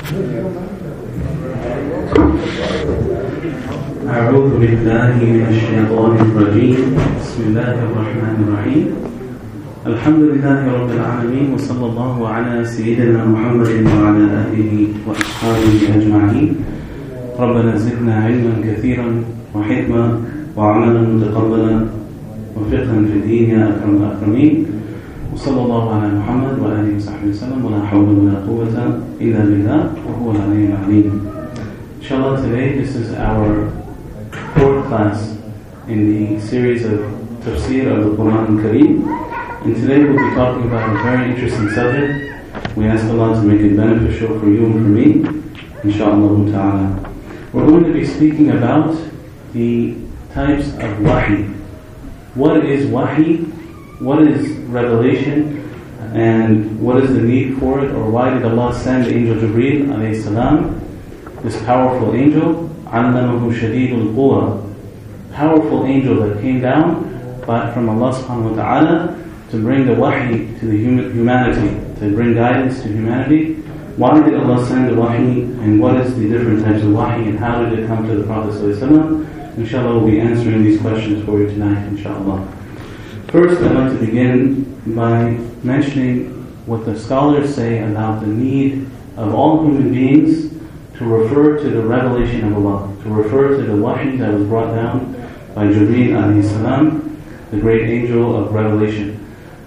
أعوذ بالله من الشيطان الرجيم بسم الله الرحمن الرحيم الحمد لله رب العالمين وصلى الله على سيدنا محمد وعلى آله وأصحابه أجمعين ربنا زدنا علما كثيرا وحكمة وعملا متقبلا وفقها في الدين يا أكرم الأكرمين وصلى الله على محمد وآله وصحبه وسلم ولا حول ولا قوة إلا بالله وهو العلي العليم. Inshallah, today this is our fourth class in the series of tafsir of the Quran Kareem, and today we'll be talking about a very interesting subject. We ask Allah to make it beneficial for you and for me, inshallah ta'ala. We're going to be speaking about the types of wahi. What is wahi? What is revelation? And what is the need for it? Or why did Allah send Angel Jibreel alayhi salam, this powerful angel, Allamahu Shadidul Quwa, powerful angel that came down from Allah subhanahu wa ta'ala to bring the wahi to the humanity, to bring guidance to humanity. Why did Allah send the wahi, and what is the different types of wahi, and how did it come to the Prophet ﷺ? Inshallah, we'll be answering these questions for you tonight, inshallah. First, I'd like to begin by mentioning what the scholars say about the need of all human beings to refer to the revelation of Allah, to refer to the wahi that was brought down by Jibreel alayhi salam, the great angel of revelation.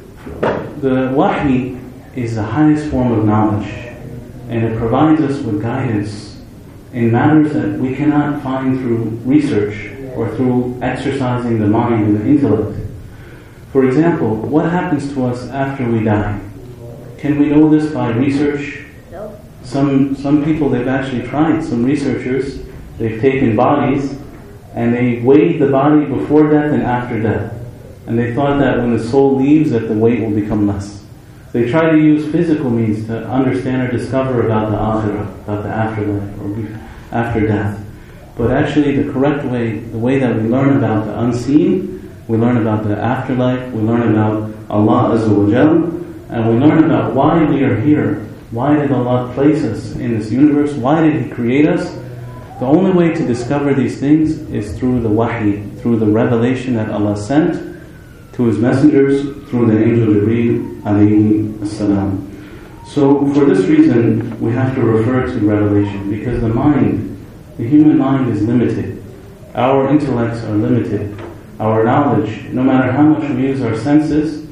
The wahi is the highest form of knowledge, and it provides us with guidance in matters that we cannot find through research or through exercising the mind and the intellect. For example, what happens to us after we die? Can we know this by research? No. Some people, they've actually tried, some researchers, they've taken bodies and they weighed the body before death and after death. And they thought that when the soul leaves, that the weight will become less. They try to use physical means to understand or discover about the akhirah, about the afterlife or after death. But actually the correct way, the way that we learn about the unseen, we learn about the afterlife, we learn about Allah Azza wa Jal, and we learn about why we are here. Why did Allah place us in this universe? Why did He create us? The only way to discover these things is through the wahi, through the revelation that Allah sent to His messengers, through the angel Jibreel alayhi salam. So for this reason, we have to refer to revelation, because the mind, the human mind is limited. Our intellects are limited. Our knowledge, no matter how much we use our senses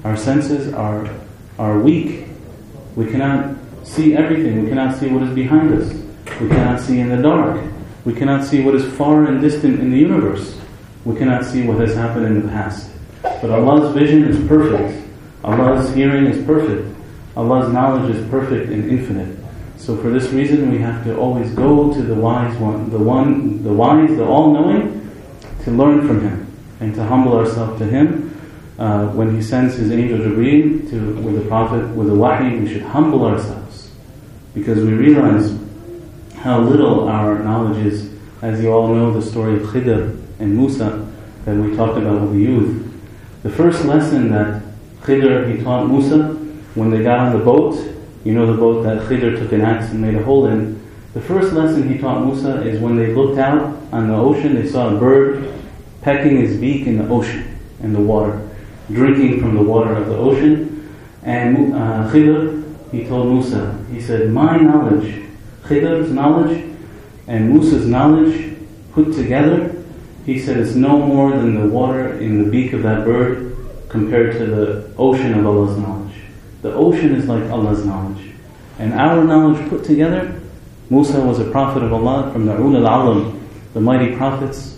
are weak. We cannot see everything. We cannot see what is behind us. We cannot see in the dark. We cannot see what is far and distant in the universe. We cannot see what has happened in the past. But Allah's vision is perfect. Allah's hearing is perfect. Allah's knowledge is perfect and infinite. So for this reason, we have to always go to the wise one, the wise, the all-knowing, to learn from Him and to humble ourselves to Him. When He sends His angel Jibreel with the Prophet, with the wahi, we should humble ourselves, because we realize how little our knowledge is. As you all know, the story of Khidr and Musa that we talked about with the youth. The first lesson that Khidr, he taught Musa, when they got on the boat, you know the boat that Khidr took an axe and made a hole in. The first lesson he taught Musa is when they looked out on the ocean, they saw a bird pecking his beak in the ocean, in the water, drinking from the water of the ocean. And Khidr, he told Musa, he said, my knowledge, Khidr's knowledge and Musa's knowledge put together, he said, it's no more than the water in the beak of that bird compared to the ocean of Allah's knowledge. The ocean is like Allah's knowledge. And our knowledge put together, Musa was a prophet of Allah from the Ulul Alam, the mighty prophets.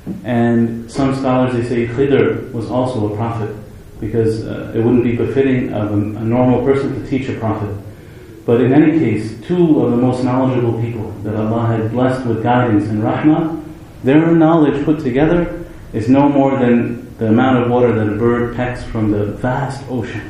And some scholars, they say Khidr was also a prophet, because it wouldn't be befitting of a normal person to teach a prophet. But in any case, two of the most knowledgeable people that Allah had blessed with guidance and rahmah, their knowledge put together is no more than the amount of water that a bird pecks from the vast ocean.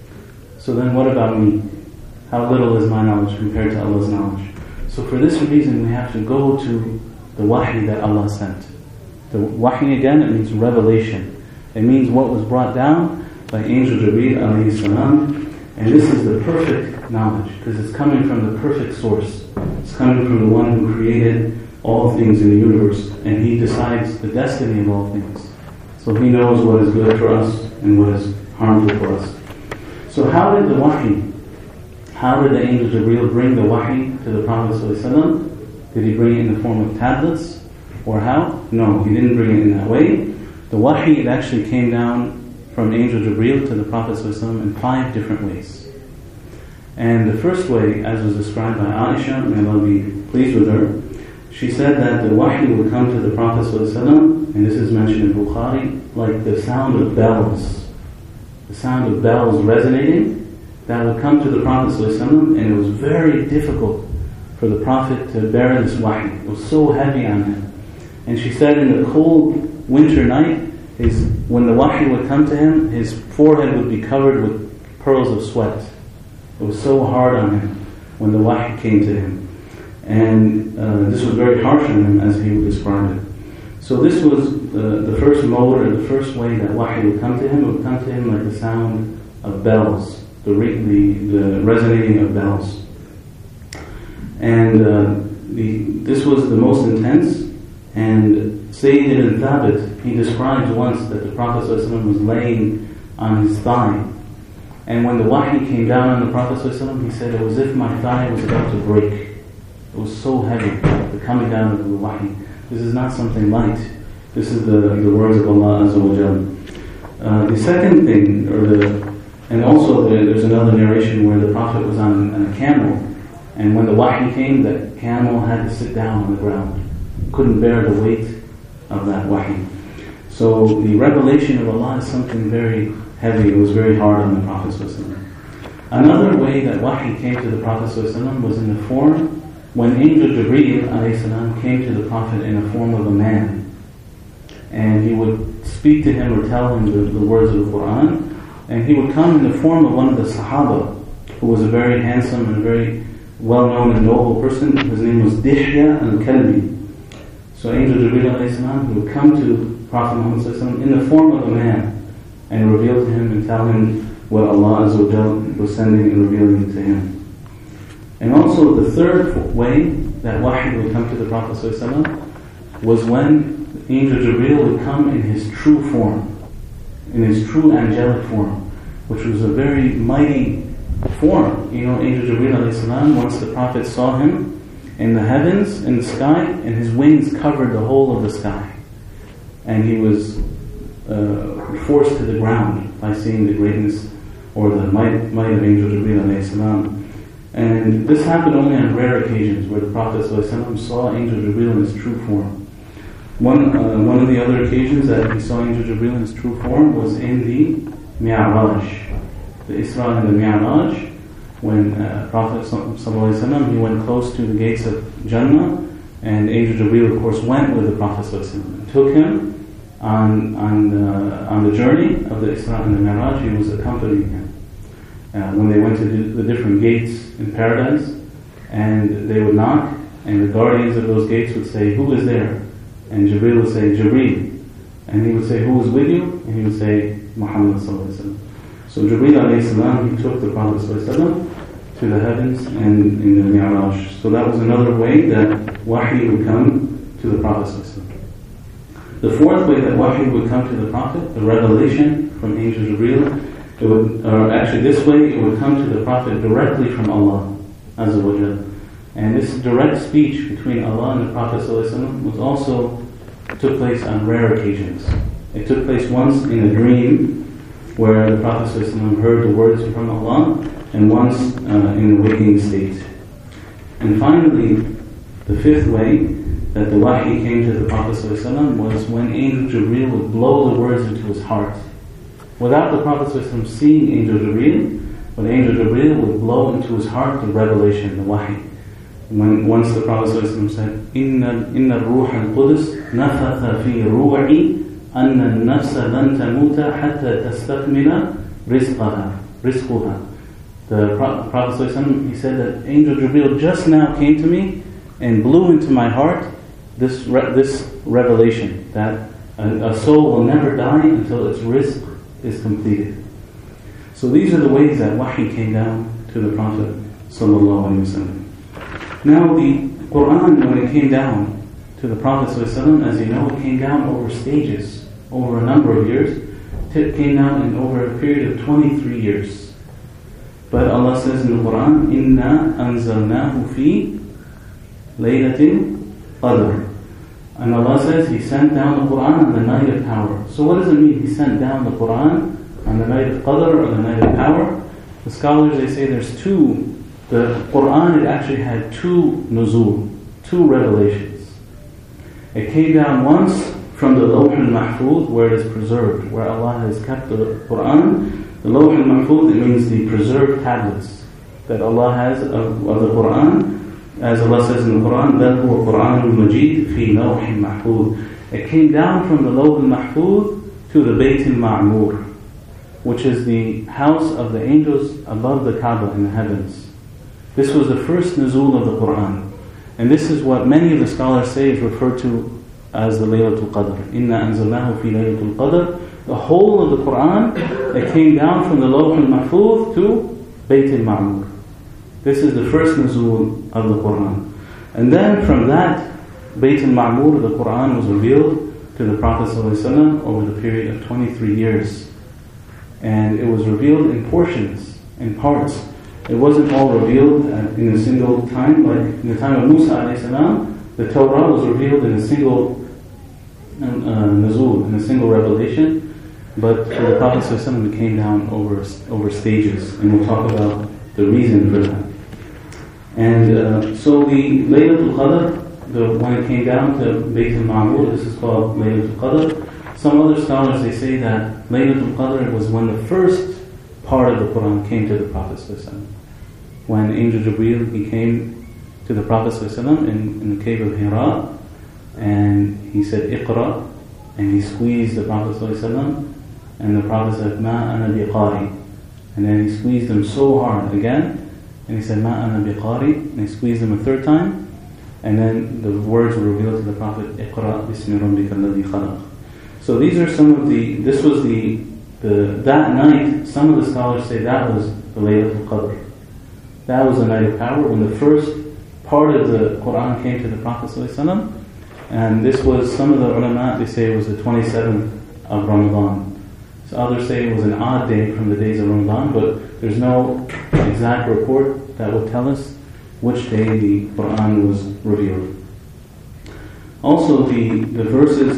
So then what about me? How little is my knowledge compared to Allah's knowledge? So for this reason, we have to go to the wahi that Allah sent. The wahi, again, it means revelation. It means what was brought down by Angel Jibreel alayhi salam And this is the perfect knowledge, because it's coming from the perfect source. It's coming from the one who created all things in the universe, and He decides the destiny of all things. So He knows what is good for us and what is harmful for us. So how did the angel Jibreel bring the wahi to the Prophet ﷺ? Did he bring it in the form of tablets? Or how? No, he didn't bring it in that way. The wahi, it actually came down from angel Jibreel to the Prophet ﷺ in 5 different ways. And the first way, as was described by Aisha, may Allah be pleased with her, she said that the wahi would come to the Prophet ﷺ, and this is mentioned in Bukhari, like the sound of bells. The sound of bells resonating, that would come to the Prophet ﷺ, and it was very difficult for the Prophet to bear this wahi. It was so heavy on him. And she said in the cold winter night, when the wahi would come to him, his forehead would be covered with pearls of sweat. It was so hard on him when the wahi came to him. And this was very harsh on him, as he would describe it. So this was the first mode, or the first way that wahi would come to him. It would come to him like the sound of bells, the resonating of bells. And this was the most intense. And Sayyid ibn Thabit, he describes once that the Prophet ﷺ was laying on his thigh. And when the wahi came down on the Prophet ﷺ, he said, it was as if my thigh was about to break. It was so heavy, the coming down of the wahi. This is not something light. This is the words of Allah Azza wa Jalla. The second thing, and also there's another narration where the Prophet was on a camel, and when the wahi came, the camel had to sit down on the ground. Couldn't bear the weight of that wahi. So the revelation of Allah is something very heavy. It was very hard on the Prophet ﷺ. Another way that wahi came to the Prophet ﷺ was in the form when angel Jibreel ﷺ came to the Prophet in the form of a man. And he would speak to him or tell him the words of the Quran. And he would come in the form of one of the Sahaba, who was a very handsome and very well-known and noble person. His name was Dihya al-Kalbi. So angel Jibreel ﷺ, he would come to Prophet Muhammad ﷺ in the form of a man and reveal to him and tell him what Allah Azza wa Jal was sending and revealing to him. And also the third way that wahi would come to the Prophet ﷺ was when angel Jibreel would come in his true form, in his true angelic form, which was a very mighty form. You know, angel Jibreel ﷺ, once the Prophet saw him in the heavens, in the sky, and his wings covered the whole of the sky. And he was forced to the ground by seeing the greatness or the might of angel Jibreel ﷺ. And this happened only on rare occasions where the Prophet ﷺ saw angel Jibreel in his true form. One of the other occasions that he saw angel Jibreel in his true form was in the Mi'raj, the Isra and the Mi'raj, when Prophet ﷺ, he went close to the gates of Jannah, and angel Jibreel, of course, went with the Prophet ﷺ and took him on the journey of the Isra and the Mi'raj. He was accompanying him. When they went to the different gates in paradise, and they would knock, and the guardians of those gates would say, "Who is there?" And Jibreel would say, "Jibreel." And he would say, "Who is with you?" And he would say, "Muhammad sallallahu alaihi wasallam." So Jibreel alayhi salam, he took the Prophet sallallahu alaihi wasallam to the heavens and in the Mi'raj. So that was another way that wahi would come to the Prophet sallallahu alaihi wasallam. The fourth way that wahi would come to the Prophet, the revelation from angel Jibreel, this way it would come to the Prophet directly from Allah Azza wa Jalla. And this direct speech between Allah and the Prophet ﷺ was also took place on rare occasions. It took place once in a dream where the Prophet ﷺ heard the words from Allah, and once in the waking state. And finally, the fifth way that the wahi came to the Prophet ﷺ was when angel Jibreel would blow the words into his heart. Without the Prophet ﷺ seeing angel Jibreel, but angel Jibreel would blow into his heart the revelation, the wahi. Once the Prophet ﷺ said, "Inna al-ruh al-qudus nafatha fi ru'i anna al-nafsa lan tamuta hatta tastakmila rizquha." The Prophet ﷺ, he said that angel Jibreel just now came to me and blew into my heart this revelation, that a soul will never die until its rizq is completed. So these are the ways that wahi came down to the Prophet sallallahu alaihi wasallam. Now the Quran, when it came down to the Prophet sallallahu alaihi wasallam, as you know, it came down over stages, over a number of years. It came down in over a period of 23 years. But Allah says in the Quran, "Inna anzalnahu fi laylatil qadr." And Allah says He sent down the Quran on the night of power. So what does it mean He sent down the Quran on the night of Qadr or the night of power? The scholars, they say there's two. The Quran, it actually had two nuzul, two revelations. It came down once from the Lawh al-Mahfuz, where it is preserved, where Allah has kept the Quran. The Lawh al-Mahfuz, it means the preserved tablets that Allah has of the Quran. As Allah says in the Quran, بَلْ هُوَ قُرْآنٌ مَجِيدٌ فِي لَوْحٍ مَحْفُوظٍ. It came down from the Lawh al-Mahfuz to the Bayt al-Ma'mur, which is the house of the angels above the Kaaba in the heavens. This was the first nuzul of the Quran. And this is what many of the scholars say is referred to as the Laylatul Qadr. Inna anzalnahu fi Laylatul Qadr. The whole of the Quran that came down from the Lawh al-Mahfuz to Bayt al-Ma'mur. This is the first nuzul of the Quran. And then from that Bayt al-Ma'mur, the Quran was revealed to the Prophet ﷺ over the period of 23 years. And it was revealed in portions, in parts. It wasn't all revealed in a single time. Like in the time of Musa a.s., the Torah was revealed in a single nuzul, in a single revelation. But for the Prophet ﷺ, it came down over stages. And we'll talk about the reason for that. And so the Laylatul Qadr, when it came down to Bayt al-Ma'mur, this is called Laylatul Qadr. Some other scholars, they say that Laylatul Qadr was when the first part of the Quran came to the Prophet ﷺ. When Angel Jibreel, he came to the Prophet ﷺ in the cave of Hira, and he said, "Iqra," and he squeezed the Prophet ﷺ, and the Prophet said, "Ma ana biqari," and then he squeezed him so hard again, and he said, "Ma ana biqari," and he squeezed him a third time, and then the words were revealed to the Prophet, "Iqra bismi rabbika alladhi khalaq." So these are some of this was that night, some of the scholars say that was the Laylatul Qadr. That was the night of power when the first part of the Quran came to the Prophet ﷺ. And this was, some of the ulama, they say it was the 27th of Ramadan. So others say it was an odd day from the days of Ramadan, but there's no exact report that would tell us which day the Quran was revealed. Also, the verses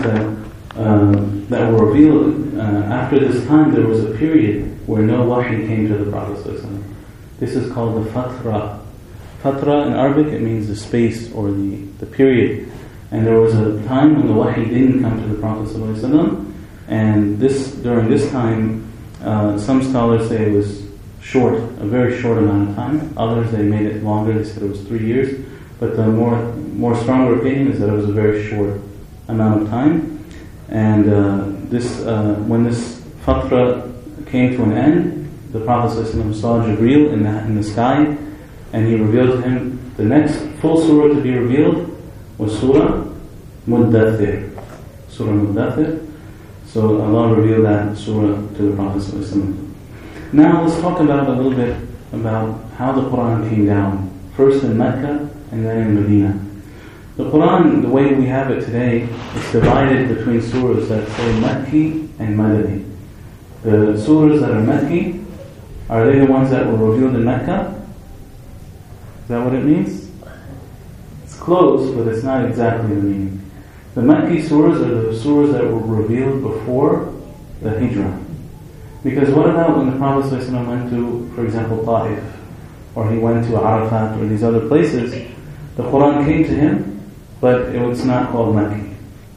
that were revealed after this time, there was a period where no wahi came to the Prophet ﷺ. This is called the Fatra. Fatra in Arabic, it means the space or the period. And there was a time when the wahi didn't come to the Prophet ﷺ. And during this time, some scholars say it was short, a very short amount of time. Others, they made it longer, they said it was 3 years. But the more stronger opinion is that it was a very short amount of time. And when this Fatra came to an end, the Prophet ﷺ saw Jibreel in the sky, and he revealed to him the next full surah to be revealed was Surah Muddathir. Surah Muddathir. So Allah revealed that surah to the Prophet ﷺ. Now let's talk about a little bit about how the Quran came down. First in Mecca and then in Medina. The Quran, the way we have it today, is divided between surahs that say Makki and Madani. The surahs that are Makki, are they the ones that were revealed in Mecca? Is that what it means? It's close, but it's not exactly the meaning. The Makki surahs are the surahs that were revealed before the Hijrah. Because what about when the Prophet ﷺ went to, for example, Ta'if, or he went to Arafat, or these other places, the Quran came to him, but it was not called Makki.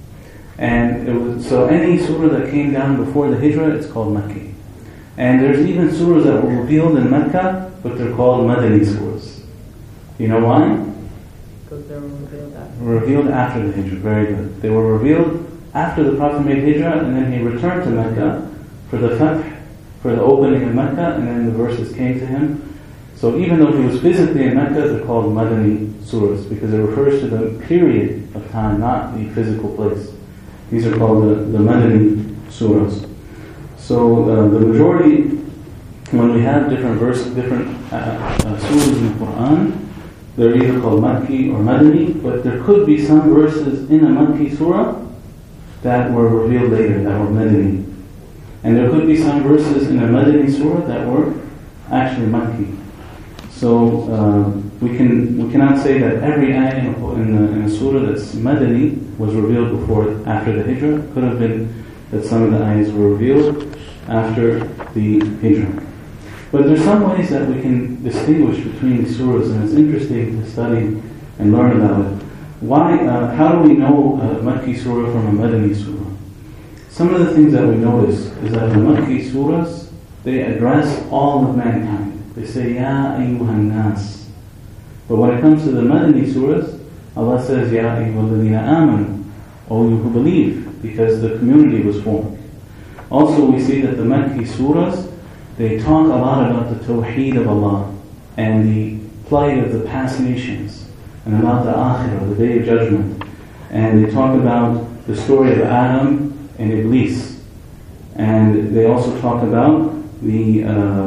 And so any surah that came down before the Hijrah, it's called Makki. And there's even surahs that were revealed in Mecca, but they're called Madani surahs. You know why? Because they were revealed after. Revealed after the Hijrah, very good. They were revealed after the Prophet made Hijrah, and then he returned to Mecca for the Fath, for the opening of Mecca, and then the verses came to him. So even though he was physically in Mecca, they're called Madani surahs, because it refers to the period of time, not the physical place. These are called the Madani surahs. So the majority when we have different surahs in the Quran, they're either called Makki or Madani, but there could be some verses in a Makki surah that were revealed later, that were Madani. And there could be some verses in a Madani surah that were actually Makki. So we cannot say that every ayah in a surah that's Madani was revealed after the Hijrah. It could have been that some of the ayahs were revealed after the Hijrah. But there's some ways that we can distinguish between the surahs, and it's interesting to study and learn about it. How do we know a Makki surah from a Madani surah? Some of the things that we notice is that the Makki surahs, they address all of mankind. They say, Ya ayyuhan nas. But when it comes to the Madani surahs, Allah says, Ya ayyuhalladhina amanu, O you who believe, because the community was formed. Also we see that the Makki surahs, they talk a lot about the Tawheed of Allah and the plight of the past nations and about the Akhirah, the Day of Judgment. And they talk about the story of Adam and Iblis. And they also talk about the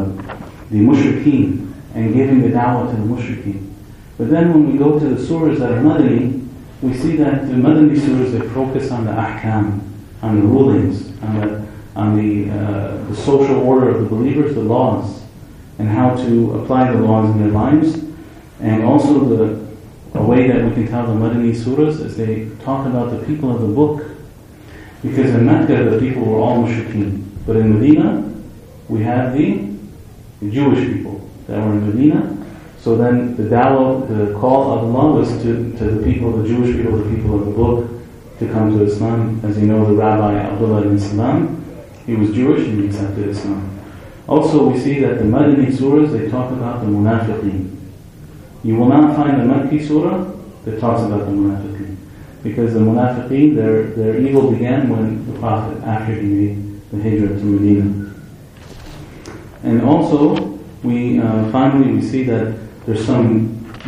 mushrikeen and giving the da'wah to the mushrikeen. But then when we go to the surahs that are Madani, we see that the Madani surahs, they focus on the ahkam, on the rulings, on the social order of the believers, the laws, and how to apply the laws in their lives. And also a way that we can tell the Madani surahs is they talk about the people of the book. Because in Mecca the people were all mushrikeen. But in Medina, we have the Jewish people that were in Medina. So then the da'wah, the call of Allah was to the people, the Jewish people, the people of the book, to come to Islam. As you know, the Rabbi Abdullah ibn Salam, he was Jewish and he accepted Islam. Also we see that the Madani surahs, they talk about the munafiqeen. You will not find a Makki surah that talks about the munafiqeen. Because the munafiqeen, their evil began when the Prophet, after he made the hijrah to Medina. And also, finally we see that there's some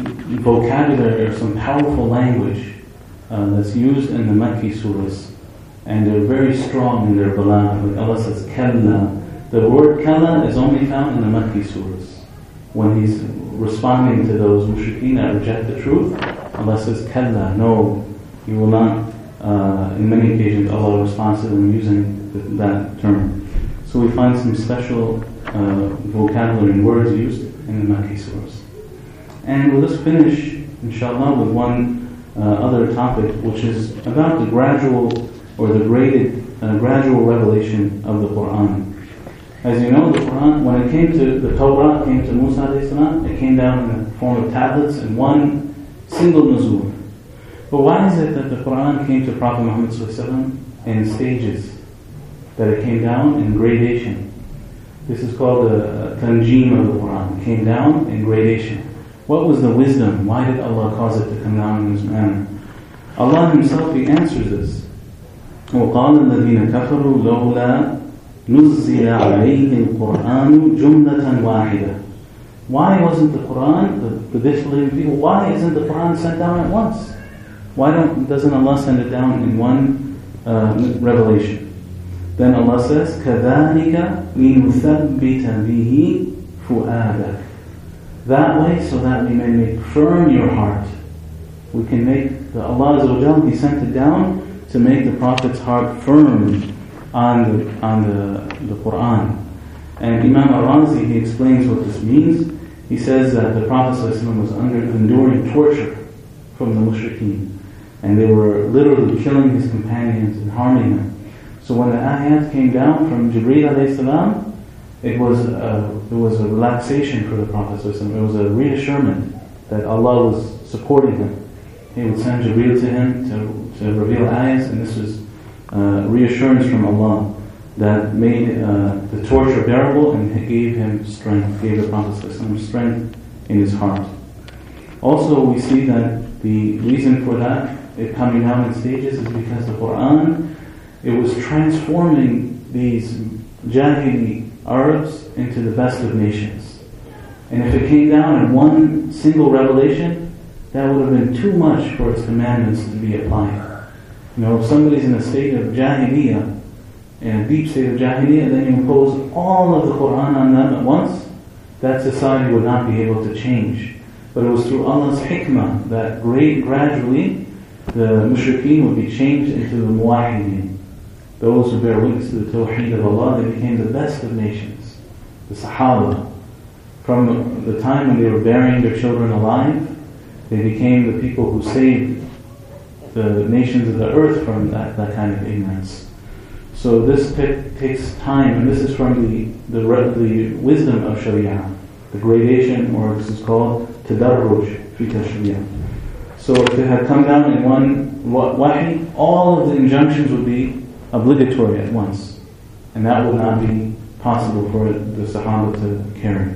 vocabulary or some powerful language that's used in the Makki surahs. And they're very strong in their balagh. Like Allah says, Kalla. The word Kalla is only found in the Makki surahs. When He's responding to those mushrikeen that reject the truth, Allah says, Kalla, no, you will not. In many occasions Allah responds to them using that term. So we find some special vocabulary and words used in the Makki surahs. And we'll just finish, inshallah, with one other topic, which is about the gradual or the gradual revelation of the Quran. As you know, the Quran, when it came to the Torah, came to Musa alayhi salam, it came down in the form of tablets in one single nuzul. But why is it that the Quran came to Prophet Muhammad sallallahu alaihi wasallam in stages? That it came down in gradation. This is called the tanjim of the Quran. It came down in gradation. What was the wisdom? Why did Allah cause it to come down in this manner? Allah Himself, He answers this. وَقَالَ الَّذِينَ كَفَرُوا لَوْلَا نُزِّلَ عَلَيْهِ الْقُرْآنُ جُمْلَةً وَاحِدَةً. Why wasn't the Quran, the disbelieving people, why isn't the Quran sent down at once? Why doesn't Allah send it down in one revelation? Then Allah says, كَذَلِكَ لِنُثَبِّتَ بِهِ فُؤَادَكَ. That way, so that we may make firm your heart. We can make Allah Azza wa Jalla, He sent it down to make the Prophet's heart firm on the Quran. And Imam Al-Razi, he explains what this means. He says that the Prophet ﷺ was enduring torture from the mushrikeen. And they were literally killing his companions and harming them. So when the ayat came down from Jibreel alayhi salam, it was a relaxation for the Prophet ﷺ. It was a reassurance that Allah was supporting him. He would send Jibreel to him to reveal ayahs, and this was reassurance from Allah that made the torture bearable and gave him strength, gave the Prophet ﷺ strength in his heart. Also we see that the reason for that, it coming down in stages, is because the Quran, it was transforming these Jahili Arabs into the best of nations. And if it came down in one single revelation, that would have been too much for its commandments to be applied. You know, if somebody's in a state of Jahiliyyah, in a deep state of Jahiliyyah, then you impose all of the Quran on them at once, that society would not be able to change. But it was through Allah's hikmah that gradually the mushrikeen would be changed into the muwahideen. Those who bear witness to the tawheed of Allah, they became the best of nations. The Sahaba, from the time when they were burying their children alive, they became the people who saved the nations of the earth from that kind of ignorance. So this takes time, and this is from the wisdom of Sharia, the gradation, or this is called tadarruj fi tashri'ah. So if it had come down in one wahi, all of the injunctions would be obligatory at once, and that would not be possible for the Sahaba to carry.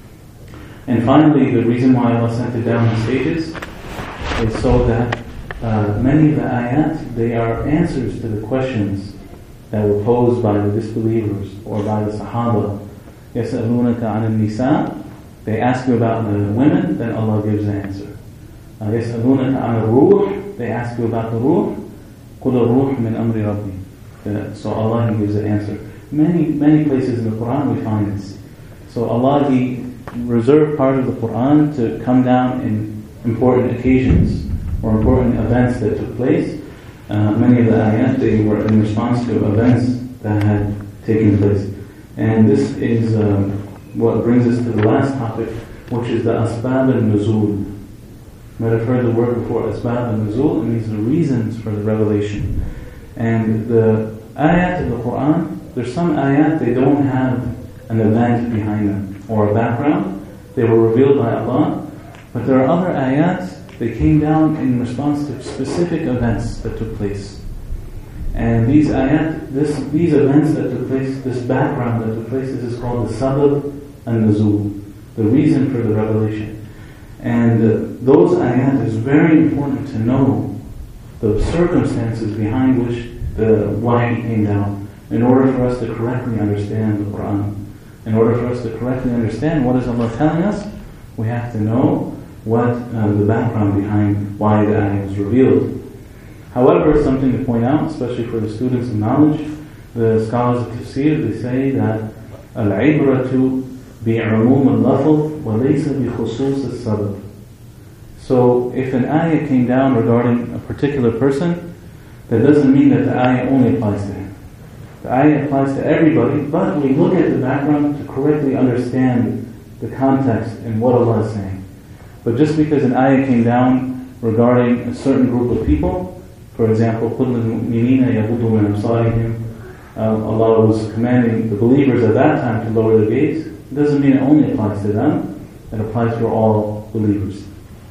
And finally, the reason why Allah sent it down in stages is so that many of the ayat, they are answers to the questions that were posed by the disbelievers or by the Sahaba. يَسْأَلُونَكَ عَنِ النِّسَاءِ, they ask you about the women, then Allah gives the answer. يَسْأَلُونَكَ عَنِ الرُّوحِ, they ask you about the ruh, قُلُ الرُّوحِ مِنْ أَمْرِ رَبِّي. So Allah, He gives the answer. Many places in the Quran we find this. So Allah, He reserved part of the Quran to come down in important occasions or important events that took place. Many of the ayat, they were in response to events that had taken place. And this is what brings us to the last topic, which is the asbab al-nuzul. You might have heard the word before, asbab al-nuzul. It means the reasons for the revelation. And the ayat of the Quran, there's some ayat, they don't have an event behind them or a background. They were revealed by Allah. But there are other ayats, they came down in response to specific events that took place. And these ayat, these events that took place, this background that took place, this is called the sabab and nuzul, the reason for the revelation. And those ayat, is very important to know the circumstances behind which the wahi came down, in order for us to correctly understand the Quran. In order for us to correctly understand what is Allah telling us, we have to know what the background behind why the ayah was revealed. However, something to point out, especially for the students of knowledge, the scholars of tafsir, they say that al-ibratu bi'umum al-lafz wa laysa bi khusus al-sabab. So if an ayah came down regarding a particular person, that doesn't mean that the ayah only applies to him. The ayah applies to everybody, but we look at the background to correctly understand the context and what Allah is saying. But just because an ayah came down regarding a certain group of people, for example, قُلْ لِلْمُؤْمِنِينَ يَغُضُّوا مِنْ أَبْصَارِهِمْ, Allah was commanding the believers at that time to lower their gaze, it doesn't mean it only applies to them, it applies for all believers.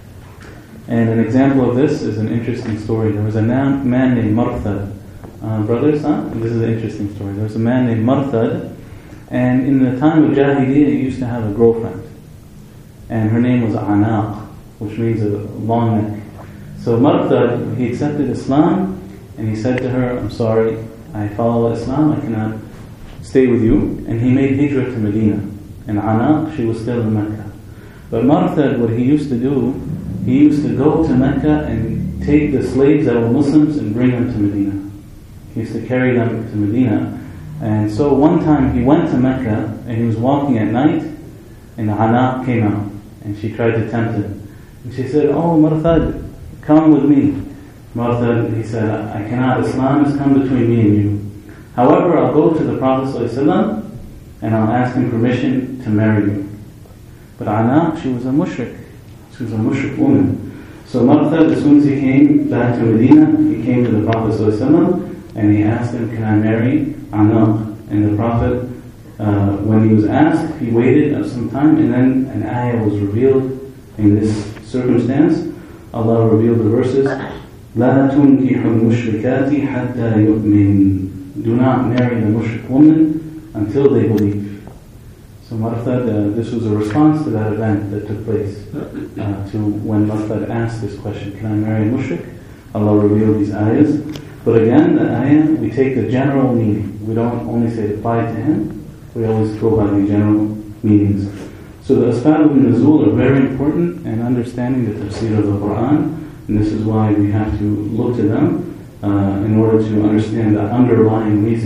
And an example of this is an interesting story. There was a man named Marthad. Brothers, this is an interesting story. There was a man named Marthad, and in the time of Jahiliyyah, he used to have a girlfriend. And her name was Anaq, which means a long neck. So Marthad, he accepted Islam, and he said to her, I'm sorry, I follow Islam, I cannot stay with you. And he made hijrah to Medina. And Anaq, she was still in Mecca. But Marthad, what he used to do, he used to go to Mecca and take the slaves that were Muslims and bring them to Medina. He used to carry them to Medina. And so one time he went to Mecca and he was walking at night, and Anaq came out and she tried to tempt him. And she said, oh Marthad, come with me. Marthad, he said, I cannot, Islam has come between me and you. However, I'll go to the Prophet ﷺ and I'll ask him permission to marry you. But Anaq, she was a mushrik. She was a mushrik woman. So Marthad, as soon as he came back to Medina, he came to the Prophet ﷺ and he asked him, can I marry Anaq? And the Prophet, when he was asked, he waited some time, and then an ayah was revealed in this circumstance. Allah revealed the verses, لَا تُنْكِحُ الْمُشْرِكَاتِ حَتَّى يُؤْمِنْ. Do not marry the mushrik woman until they believe. So Marthad, this was a response to that event that took place, to when Marthad asked this question, can I marry a mushrik? Allah revealed these ayahs. But again, the ayah, we take the general meaning. We don't only say it applied to him, we always go by the general meanings. So the asbab al-nuzul are very important in understanding the tafsir of the Quran, and this is why we have to look to them in order to understand the underlying reason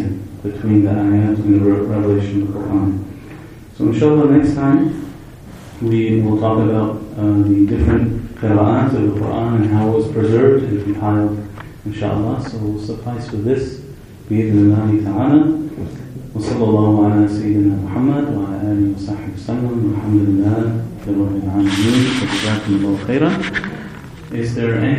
between the ayat and the revelation of the Quran. So inshallah next time we will talk about the different qira'at of the Quran and how it was preserved and compiled, inshallah. So we'll suffice with this. بإذن الله تعالى. وصلى الله على سيدنا محمد وعلى آله وصحبه وسلم. والحمد لله رب العالمين. وجزاكم الله خيرا. Is there any